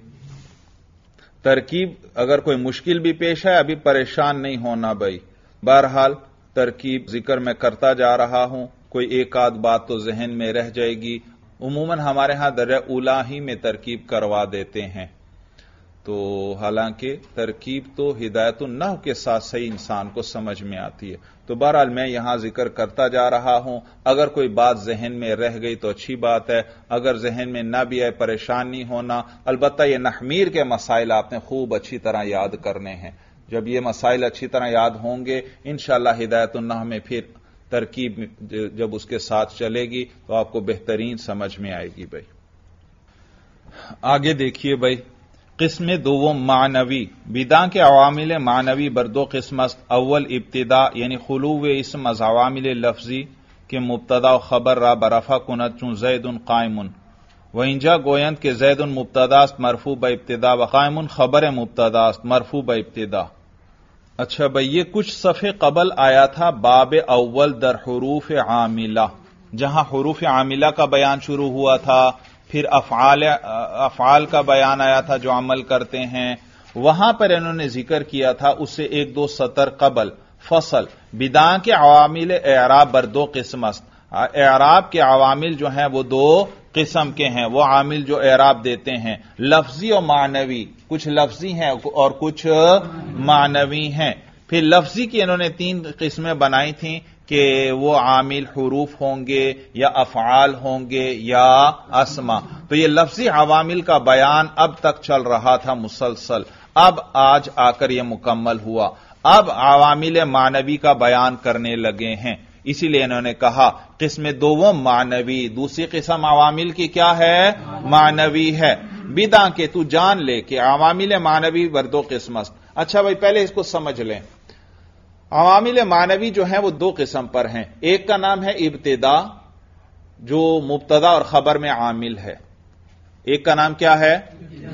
ترکیب اگر کوئی مشکل بھی پیش ہے ابھی پریشان نہیں ہونا بھائی. بہرحال ترکیب ذکر میں کرتا جا رہا ہوں، کوئی ایک آدھ بات تو ذہن میں رہ جائے گی. عموماً ہمارے ہاں درجہ اولا ہی میں ترکیب کروا دیتے ہیں، تو حالانکہ ترکیب تو ہدایت النحو کے ساتھ صحیح انسان کو سمجھ میں آتی ہے. تو بہرحال میں یہاں ذکر کرتا جا رہا ہوں، اگر کوئی بات ذہن میں رہ گئی تو اچھی بات ہے، اگر ذہن میں نہ بھی آئے پریشان نہیں ہونا. البتہ یہ نحمیر کے مسائل آپ نے خوب اچھی طرح یاد کرنے ہیں. جب یہ مسائل اچھی طرح یاد ہوں گے انشاءاللہ ہدایت النحو میں پھر ترکیب جب اس کے ساتھ چلے گی تو آپ کو بہترین سمجھ میں آئے گی. بھائی آگے دیکھیے بھائی، قسم دوم معنوی، بداں کے عوامل معنوی بر دو قسم است. اول ابتدا یعنی خلو اسم از عوامل لفظی کے مبتدا و خبر را برفع کند چون زید قائم، و اینجا گویند کہ زید مبتدا است مرفوع با ابتدا و قائم خبر مبتدا است مرفوع با ابتدا. اچھا بھئی یہ کچھ صفحے قبل آیا تھا باب اول در حروف عاملہ، جہاں حروف عاملہ کا بیان شروع ہوا تھا، پھر افعال کا بیان آیا تھا جو عمل کرتے ہیں. وہاں پر انہوں نے ذکر کیا تھا اس سے ایک دو سطر قبل فصل بداں کے عوامل اعراب بر دو قسم است. اعراب کے عوامل جو ہیں وہ دو قسم کے ہیں، وہ عامل جو اعراب دیتے ہیں لفظی اور معنوی، کچھ لفظی ہیں اور کچھ معنوی ہیں. پھر لفظی کی انہوں نے تین قسمیں بنائی تھیں کہ وہ عامل حروف ہوں گے یا افعال ہوں گے یا اسما. تو یہ لفظی عوامل کا بیان اب تک چل رہا تھا مسلسل، اب آج آ کر یہ مکمل ہوا. اب عوامل معنوی کا بیان کرنے لگے ہیں، اسی لیے انہوں نے کہا قسم دوم معنوی، دوسری قسم عوامل کی کیا ہے؟ معنوی ہے. بداں کے تو جان لے کہ عوامل معنوی بر دو قسم است. اچھا بھائی پہلے اس کو سمجھ لیں، عوامل معنوی جو ہیں وہ دو قسم پر ہیں. ایک کا نام ہے ابتدا جو مبتدا اور خبر میں عامل ہے، ایک کا نام کیا ہے؟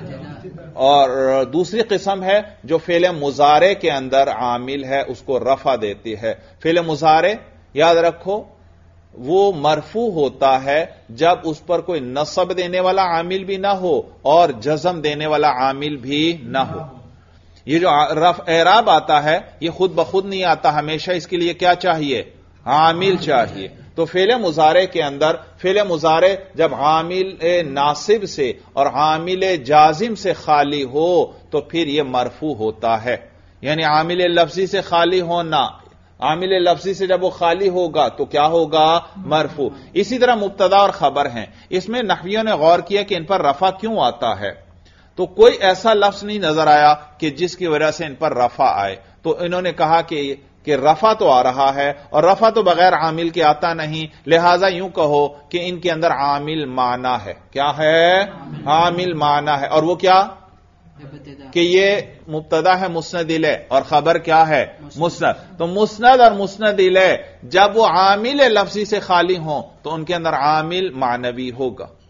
اور دوسری قسم ہے جو فعل مضارع کے اندر عامل ہے، اس کو رفع دیتی ہے. فعل مضارع یاد رکھو وہ مرفوع ہوتا ہے جب اس پر کوئی نصب دینے والا عامل بھی نہ ہو اور جزم دینے والا عامل بھی نہ ہو. یہ جو اعراب آتا ہے یہ خود بخود نہیں آتا، ہمیشہ اس کے لیے کیا چاہیے؟ عامل چاہیے. تو فعل مضارع کے اندر فعل مضارع جب عامل ناصب سے اور عامل جازم سے خالی ہو تو پھر یہ مرفوع ہوتا ہے. یعنی عامل لفظی سے خالی ہونا، عامل لفظی سے جب وہ خالی ہوگا تو کیا ہوگا؟ مرفوع. اسی طرح مبتدا اور خبر ہیں، اس میں نحویوں نے غور کیا کہ ان پر رفع کیوں آتا ہے، تو کوئی ایسا لفظ نہیں نظر آیا کہ جس کی وجہ سے ان پر رفع آئے. تو انہوں نے کہا کہ رفع تو آ رہا ہے اور رفع تو بغیر عامل کے آتا نہیں، لہذا یوں کہو کہ ان کے اندر عامل معنی ہے. کیا ہے؟ عامل معنی ہے. اور وہ کیا؟ کہ یہ مبتدا ہے مسند الیہ اور خبر کیا ہے؟ مسند. تو مسند اور مسند الیہ جب وہ عامل لفظی سے خالی ہوں تو ان کے اندر عامل معنوی ہوگا.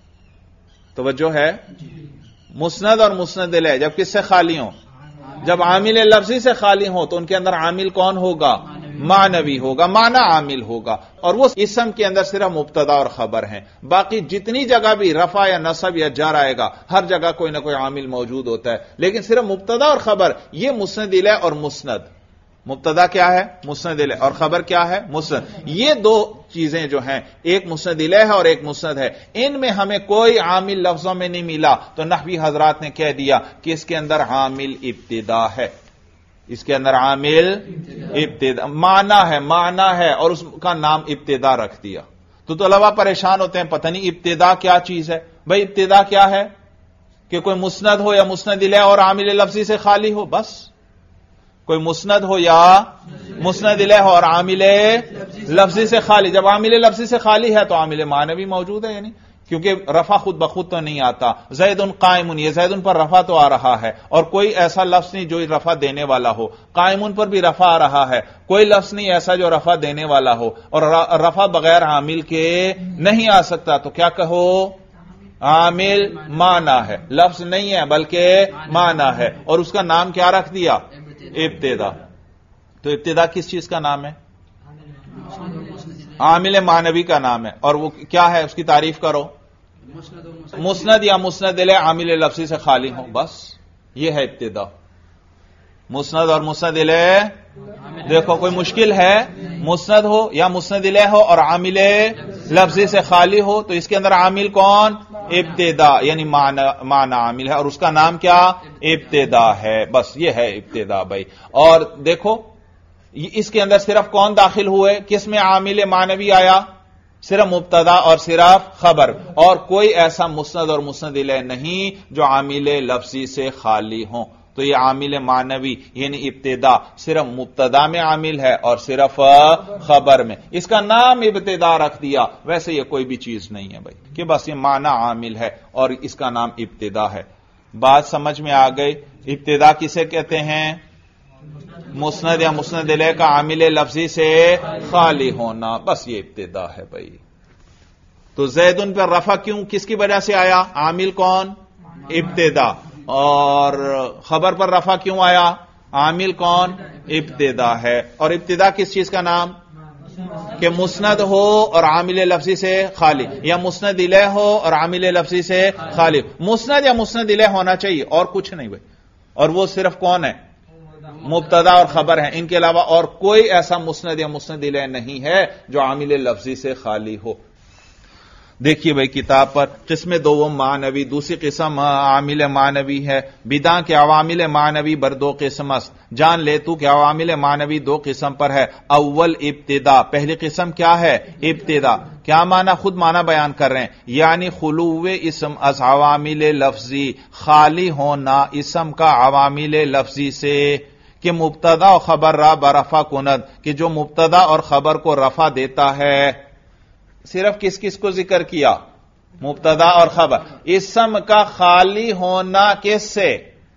توجہ ہے؟ مسند اور مسند الیہ جب کس سے خالی ہوں؟ جب عامل لفظی سے خالی ہوں تو ان کے اندر عامل کون ہوگا؟ معنوی ہوگا، معنی عامل ہوگا، اور وہ اسم کے اندر صرف مبتدا اور خبر ہیں. باقی جتنی جگہ بھی رفع یا نصب یا جر آئے گا ہر جگہ کوئی نہ کوئی عامل موجود ہوتا ہے، لیکن صرف مبتدا اور خبر یہ مسند الیہ اور مسند. مبتدا کیا ہے؟ مسند الیہ، اور خبر کیا ہے؟ مسند. یہ دو چیزیں جو ہیں، ایک مسند الیہ ہے اور ایک مسند ہے، ان میں ہمیں کوئی عامل لفظوں میں نہیں ملا تو نحوی حضرات نے کہہ دیا کہ اس کے اندر عامل ابتدا ہے. اس کے اندر عامل ابتدا معنی ہے اور اس کا نام ابتدا رکھ دیا. تو طلبہ پریشان ہوتے ہیں پتہ نہیں ابتدا کیا چیز ہے. بھائی ابتدا کیا ہے؟ کہ کوئی مسند ہو یا مسند الیہ اور عامل لفظی سے خالی ہو، بس. کوئی مسند ہو یا مسند الیہ ہو اور عامل لفظی سے خالی. جب عامل لفظی سے خالی ہے تو عامل معنوی موجود ہے، یعنی کیونکہ رفع خود بخود تو نہیں آتا. زید قائم، یہ زید پر رفع تو آ رہا ہے، اور کوئی ایسا لفظ نہیں جو رفع دینے والا ہو. قائم پر بھی رفع آ رہا ہے، کوئی لفظ نہیں ایسا جو رفع دینے والا ہو، اور رفع بغیر عامل کے نہیں آ سکتا. تو کیا کہو؟ عامل معنی ہے، لفظ نہیں ہے بلکہ معنی ہے، اور اس کا نام کیا رکھ دیا؟ ابتدا. تو ابتدا کس چیز کا نام ہے؟ عامل معنوی کا نام ہے. اور وہ کیا ہے؟ اس کی تعریف کرو. مسند یا مسند الیہ عامل لفظی سے خالی ہوں، بس یہ ہے ابتدا. مسند اور مسند الیہ، دیکھو کوئی مشکل ہے؟ مسند ہو یا مسند الیہ ہو اور عامل لفظی سے خالی ہو تو اس کے اندر عامل کون؟ ابتدا، یعنی معنی عامل ہے، اور اس کا نام کیا؟ ابتدا ہے. بس یہ ہے ابتدا بھائی. اور دیکھو اس کے اندر صرف کون داخل ہوئے؟ کس میں عامل معنوی آیا؟ صرف مبتدا اور صرف خبر، اور کوئی ایسا مسند اور مسند الیہ نہیں جو عامل لفظی سے خالی ہوں. تو یہ عامل معنوی یعنی ابتدا صرف مبتدا میں عامل ہے اور صرف خبر میں. اس کا نام ابتدا رکھ دیا، ویسے یہ کوئی بھی چیز نہیں ہے بھائی، کہ بس یہ معنی عامل ہے اور اس کا نام ابتدا ہے. بات سمجھ میں آ گئی؟ ابتدا کسے کہتے ہیں؟ مسند یا مسند الیہ کا عامل لفظی سے خالی ہونا، بس یہ ابتدا ہے بھائی. تو زید پر رفع کیوں کس کی وجہ سے آیا؟ عامل کون؟ ابتدا. اور خبر پر رفع کیوں آیا؟ عامل کون؟ ابتدا ہے. اور ابتدا کس چیز کا نام؟ کہ مسند ہو اور عامل لفظی سے خالی، یا مسند الیہ ہو اور عامل لفظی سے خالی. مسند یا مسند الیہ ہونا چاہیے اور کچھ نہیں بھائی. اور وہ صرف کون ہے؟ مبتدا اور خبر ہیں، ان کے علاوہ اور کوئی ایسا مسند یا مسند الیہ نہیں ہے جو عامل لفظی سے خالی ہو. دیکھیے بھائی کتاب پر قسم دوم معنوی، دوسری قسم عامل معنوی ہے. بداں کے عوامل معنوی بر دو قسم است. جان لے تو کہ عوامل معنوی دو قسم پر ہے. اول ابتدا، پہلی قسم کیا ہے؟ ابتدا. کیا معنی؟ خود معنی بیان کر رہے ہیں، یعنی خلو اسم از عوامل لفظی، خالی ہونا اسم کا عوامل لفظی سے. کہ مبتدا و خبر را برفع کند، کہ جو مبتدا اور خبر کو رفع دیتا ہے. صرف کس کس کو ذکر کیا؟ مبتدا اور خبر. اسم کا خالی ہونا کس سے؟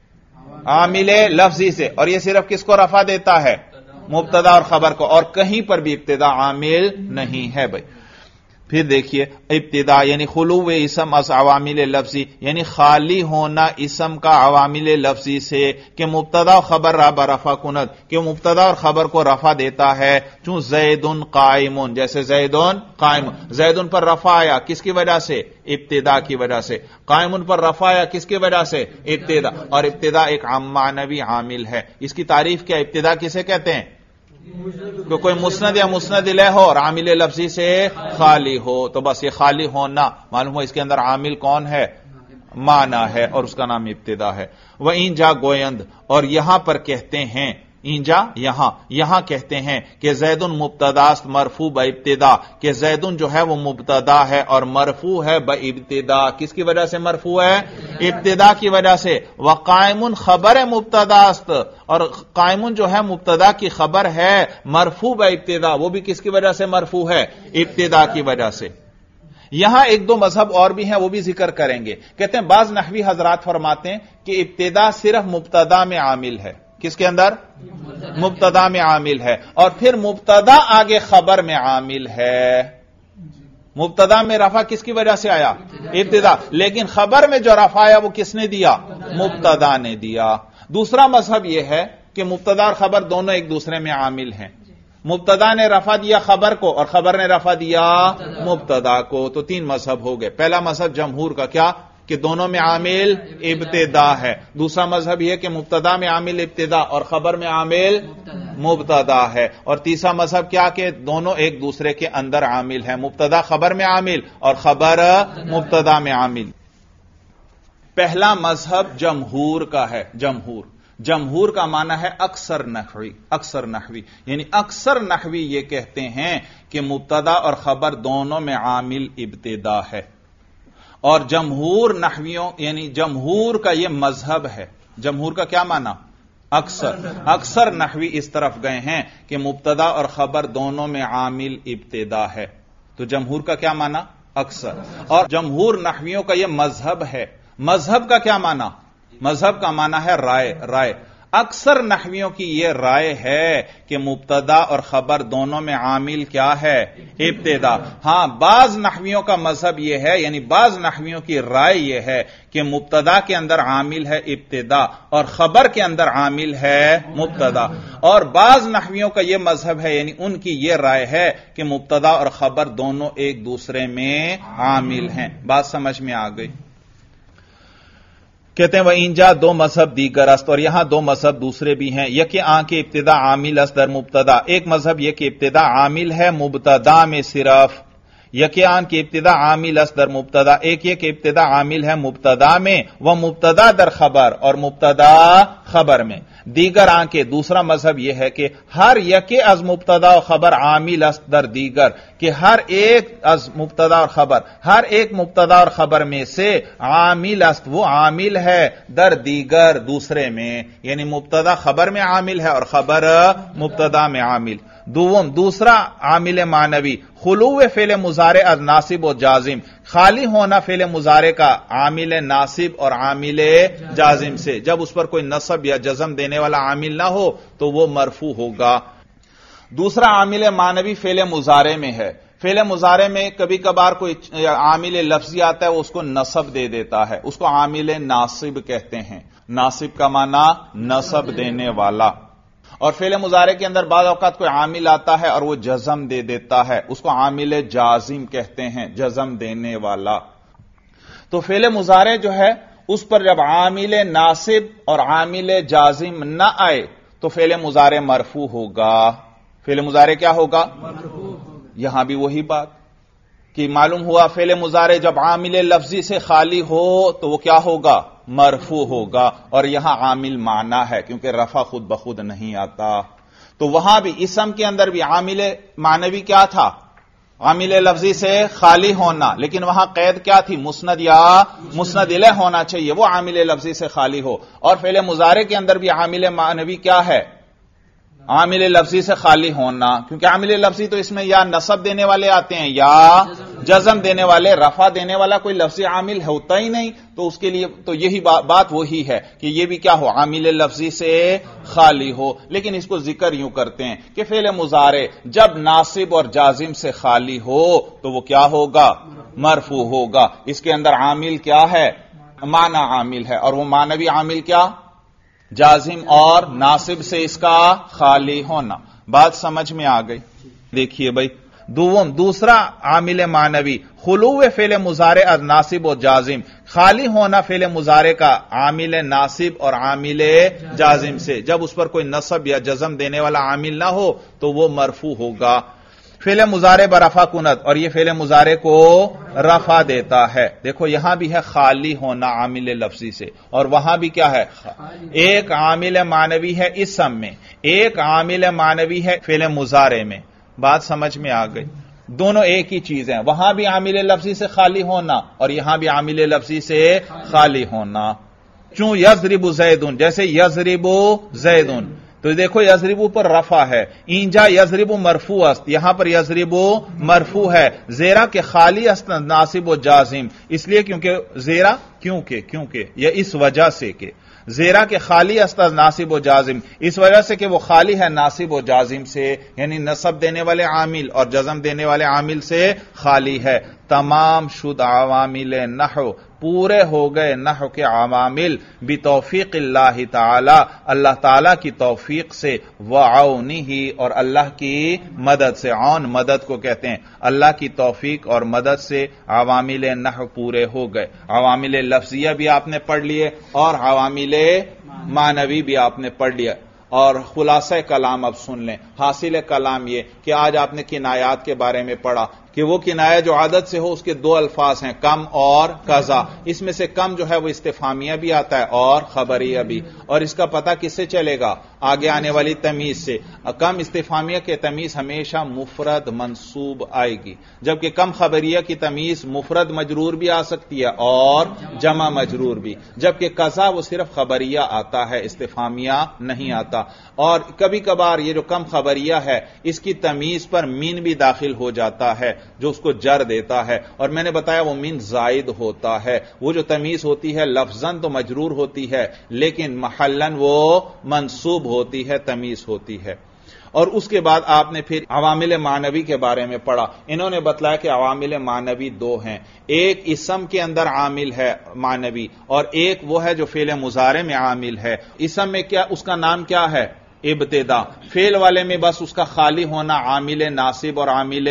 عامل لفظی سے. اور یہ صرف کس کو رفع دیتا ہے؟ مبتدا اور خبر کو، اور کہیں پر بھی ابتدا عامل نہیں ہے بھائی. پھر دیکھیے ابتدا یعنی خلو اسم از عوامل لفظی، یعنی خالی ہونا اسم کا عوامل لفظی سے. کہ مبتدا و خبر را برفع کند، کہ مبتدا اور خبر کو رفع دیتا ہے. چون زید قائم، جیسے زید قائم، زید پر رفع آیا کس کی وجہ سے؟ ابتدا کی وجہ سے. قائم پر رفع آیا کس کی وجہ سے؟ ابتدا. اور ابتدا ایک معنوی عامل ہے. اس کی تعریف کیا؟ ابتدا کسے کہتے ہیں؟ کہ کوئی مسند یا مسند الیہ ہو اور عامل لفظی سے خالی ہو. تو بس یہ خالی ہونا معلوم ہو اس کے اندر عامل کون ہے؟ معنی ہے، اور اس کا نام ابتدا ہے. وہ اینجا گویند، اور یہاں پر کہتے ہیں اینجا، یہاں کہتے ہیں کہ زیدن مبتداست مرفوع بابتدا، کہ زیدن جو ہے وہ مبتدا ہے اور مرفوع ہے بابتدا. کس کی وجہ سے مرفوع ہے؟ ابتدا کی وجہ سے. وقائم خبر مبتداست، اور قائم جو ہے مبتدا کی خبر ہے مرفوع بابتدا، وہ بھی کس کی وجہ سے مرفوع ہے؟ ابتدا کی وجہ سے. یہاں ایک دو مذہب اور بھی ہیں، وہ بھی ذکر کریں گے. کہتے ہیں بعض نحوی حضرات فرماتے ہیں کہ ابتدا صرف مبتدا میں عامل ہے. کس کے اندر؟ مبتدا میں عامل ہے، اور پھر مبتدا آگے خبر میں عامل ہے. مبتدا میں رفع کس کی وجہ سے آیا؟ ابتدا. لیکن خبر میں جو رفع آیا وہ کس نے دیا؟ مبتدا نے دیا. دوسرا مذہب یہ ہے کہ مبتدا اور خبر دونوں ایک دوسرے میں عامل ہیں. مبتدا نے رفع دیا خبر کو اور خبر نے رفع دیا مبتدا کو. تو تین مذہب ہو گئے. پہلا مذہب جمہور کا کیا کہ دونوں میں عامل ابتدا ہے. دوسرا مذہب یہ کہ مبتدا میں عامل ابتدا اور خبر میں عامل مبتدا ہے. اور تیسرا مذہب کیا کہ دونوں ایک دوسرے کے اندر عامل ہیں. مبتدا خبر میں عامل اور خبر مبتدا میں عامل. پہلا مذہب جمہور کا ہے. جمہور کا معنی ہے اکثر نحوی. یعنی اکثر نحوی یہ کہتے ہیں کہ مبتدا اور خبر دونوں میں عامل ابتدا ہے. اور جمہور نحویوں یعنی جمہور کا یہ مذہب ہے. جمہور کا کیا معنی؟ اکثر نحوی اس طرف گئے ہیں کہ مبتدا اور خبر دونوں میں عامل ابتدا ہے. تو جمہور کا کیا معنی؟ اکثر. اور جمہور نحویوں کا یہ مذہب ہے. مذہب کا کیا معنی؟ مذہب کا معنی ہے رائے. اکثر نحویوں کی یہ رائے ہے کہ مبتدا اور خبر دونوں میں عامل کیا ہے؟ ابتدا. ہاں بعض نحویوں کا مذہب یہ ہے یعنی بعض نحویوں کی رائے یہ ہے کہ مبتدا کے اندر عامل ہے ابتدا اور خبر کے اندر عامل ہے مبتدا. اور بعض نحویوں کا یہ مذہب ہے یعنی ان کی یہ رائے ہے کہ مبتدا اور خبر دونوں ایک دوسرے میں عامل ہیں. بات سمجھ میں آ گئی؟ کہتے ہیں وہ انجا دو مذہب دیگر است. اور یہاں دو مذہب دوسرے بھی ہیں. یکی آن کے ابتدا عامل است در مبتدا. ایک مذہب یہ کہ ابتدا عامل ہے مبتدا میں صرف. یکی آن کے ابتدا عامل است در مبتدا. ایک یہ کہ ابتدا عامل ہے مبتدا میں وہ مبتدا در خبر اور مبتدا خبر میں. دیگر آن کے دوسرا مذہب یہ ہے کہ ہر یکی از مبتدا و خبر عامل است در دیگر. کہ ہر ایک از مبتدا اور خبر ہر ایک مبتدا اور خبر میں سے عامل است وہ عامل ہے در دیگر دوسرے میں. یعنی مبتدا خبر میں عامل ہے اور خبر مبتدا میں عامل. دوسرا عامل معنوی خلو فعل مضارع از ناصب و جازم. خالی ہونا فعل مضارع کا عامل ناصب اور عامل جازم سے. جب اس پر کوئی نصب یا جزم دینے والا عامل نہ ہو تو وہ مرفوع ہوگا. دوسرا عامل معنوی فعل مضارع میں ہے. فعل مضارع میں کبھی کبھار کوئی عامل لفظی آتا ہے وہ اس کو نصب دے دیتا ہے. اس کو عامل ناصب کہتے ہیں. ناصب کا معنی نصب دینے والا. اور فعل مضارع کے اندر بعض اوقات کوئی عامل آتا ہے اور وہ جزم دے دیتا ہے. اس کو عامل جازم کہتے ہیں جزم دینے والا. تو فعل مضارع جو ہے اس پر جب عامل ناصب اور عامل جازم نہ آئے تو فعل مضارع مرفوع ہوگا. فعل مضارع کیا ہوگا؟ یہاں بھی وہی بات کہ معلوم ہوا فعل مضارع جب عامل لفظی سے خالی ہو تو وہ کیا ہوگا؟ مرفوع ہوگا. اور یہاں عامل معنی ہے کیونکہ رفع خود بخود نہیں آتا. تو وہاں بھی اسم کے اندر بھی عامل معنوی کیا تھا؟ عامل لفظی سے خالی ہونا. لیکن وہاں قید کیا تھی؟ مسند یا مسند الیہ ہونا چاہیے. وہ عامل لفظی سے خالی ہو. اور فعل مضارع کے اندر بھی عامل معنوی کیا ہے؟ عامل لفظی سے خالی ہونا. کیونکہ عامل لفظی تو اس میں یا نصب دینے والے آتے ہیں یا جزم دینے والے. رفع دینے والا کوئی لفظی عامل ہوتا ہی نہیں. تو اس کے لیے تو یہی بات وہی ہے کہ یہ بھی کیا ہو؟ عامل لفظی سے خالی ہو. لیکن اس کو ذکر یوں کرتے ہیں کہ فعل مضارع جب ناصب اور جازم سے خالی ہو تو وہ کیا ہوگا؟ مرفوع ہوگا. اس کے اندر عامل کیا ہے؟ معنی عامل ہے. اور وہ معنوی عامل کیا؟ جازم اور ناصب سے اس کا خالی ہونا. بات سمجھ میں آ گئی؟ دیکھیے بھائی دوسرا عامل معنوی خلو فعل مضارع از ناصب و جازم. خالی ہونا فعل مضارع کا عامل ناصب اور عامل جازم سے. جب اس پر کوئی نصب یا جزم دینے والا عامل نہ ہو تو وہ مرفوع ہوگا. فعل مضارع برفع کند. اور یہ فعل مضارع کو رفع دیتا ہے. دیکھو یہاں بھی ہے خالی ہونا عامل لفظی سے اور وہاں بھی کیا ہے؟ ایک عامل معنوی ہے اسم میں ایک عامل معنوی ہے فعل مضارع میں. بات سمجھ میں آ گئی؟ دونوں ایک ہی چیز ہیں. وہاں بھی عامل لفظی سے خالی ہونا اور یہاں بھی عامل لفظی سے خالی ہونا. چون یضرب زیدن جیسے یضرب زیدن. تو دیکھو یضرب پر رفع ہے. اینجا یضرب مرفوع است. یہاں پر یضرب مرفوع ہے. زیرا کے خالی است ناصب و جازم. اس لیے کیونکہ زیرا کیونکہ یا اس وجہ سے کہ زیرا کہ خالی است از ناصب و جازم، اس وجہ سے کہ وہ خالی ہے ناصب و جازم سے، یعنی نصب دینے والے عامل اور جزم دینے والے عامل سے خالی ہے۔ تمام شد عوامل نحو، پورے ہو گئے نحو کے عوامل بتوفیق اللہ تعالی، اللہ تعالی کی توفیق سے، وعونہ اور اللہ کی مدد سے۔ عون مدد کو کہتے ہیں، اللہ کی توفیق اور مدد سے عوامل نحو پورے ہو گئے۔ عوامل لفظیہ بھی آپ نے پڑھ لیے اور عوامل معنوی بھی آپ نے پڑھ لیا۔ اور خلاصہ کلام اب سن لیں، حاصل کلام یہ کہ آج آپ نے کنایات کے بارے میں پڑھا کہ وہ کنایہ جو عادت سے ہو اس کے دو الفاظ ہیں، کم اور قضا۔ اس میں سے کم جو ہے وہ استفہامیہ بھی آتا ہے اور خبریہ بھی، اور اس کا پتہ کس سے چلے گا؟ آگے آنے والی تمیز سے۔ کم استفہامیہ کی تمیز ہمیشہ مفرد منصوب آئے گی، جبکہ کم خبریہ کی تمیز مفرد مجرور بھی آ سکتی ہے اور جمع مجرور بھی، جبکہ قضا وہ صرف خبریہ آتا ہے، استفہامیہ نہیں آتا۔ اور کبھی کبھار یہ جو کم خبریہ ہے اس کی تمیز پر مین بھی داخل ہو جاتا ہے جو اس کو جر دیتا ہے، اور میں نے بتایا وہ مین زائد ہوتا ہے۔ وہ جو تمیز ہوتی ہے لفظاً تو مجرور ہوتی ہے لیکن محلاً وہ منصوب ہوتی ہے، تمیز ہوتی ہے۔ اور اس کے بعد آپ نے پھر عوامل معنوی کے بارے میں پڑھا۔ انہوں نے بتلایا کہ عوامل معنوی دو ہیں، ایک اسم کے اندر عامل ہے معنوی اور ایک وہ ہے جو فعل مضارع میں عامل ہے۔ اسم میں کیا اس کا نام کیا ہے؟ ابتدا۔ فعل والے میں بس اس کا خالی ہونا عامل ناصب اور عامل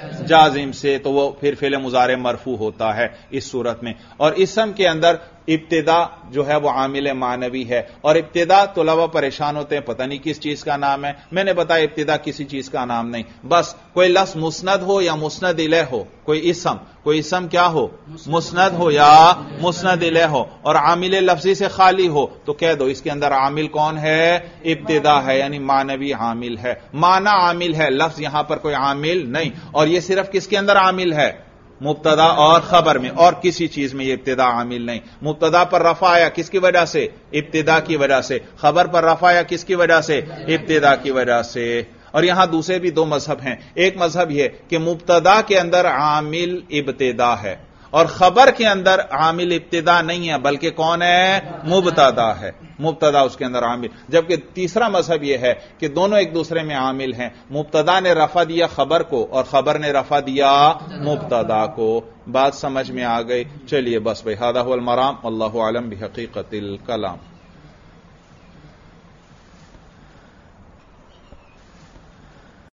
جازم سے، تو وہ پھر فعل مضارع مرفوع ہوتا ہے اس صورت میں۔ اور اسم کے اندر ابتدا جو ہے وہ عامل معنوی ہے، اور ابتدا طلبہ پریشان ہوتے ہیں پتہ نہیں کس چیز کا نام ہے۔ میں نے بتایا ابتدا کسی چیز کا نام نہیں، بس کوئی لفظ مسند ہو یا مسند الیہ ہو، کوئی اسم کیا ہو؟ مسند ہو یا مسند الیہ ہو، اور عامل لفظی سے خالی ہو تو کہہ دو اس کے اندر عامل کون ہے؟ ابتدا ہے، یعنی معنوی عامل ہے، معنی عامل ہے، لفظ یہاں پر کوئی عامل نہیں۔ اور یہ صرف کس کے اندر عامل ہے؟ مبتدا اور خبر میں، اور کسی چیز میں یہ ابتدا عامل نہیں۔ مبتدا پر رفع آیا کس کی وجہ سے؟ ابتدا کی وجہ سے۔ خبر پر رفع آیا کس کی وجہ سے؟ ابتدا کی وجہ سے۔ اور یہاں دوسرے بھی دو مذہب ہیں، ایک مذہب یہ کہ مبتدا کے اندر عامل ابتدا ہے اور خبر کے اندر عامل ابتدا نہیں ہے بلکہ کون ہے؟ مبتدا ہے، مبتدا اس کے اندر عامل۔ جبکہ تیسرا مذہب یہ ہے کہ دونوں ایک دوسرے میں عامل ہیں، مبتدا نے رفع دیا خبر کو اور خبر نے رفع دیا مبتدا کو۔ بات سمجھ میں آ گئی؟ چلیے بس بھائی، ھذا ھو المرام، واللہ اعلم بحقیقت الکلام۔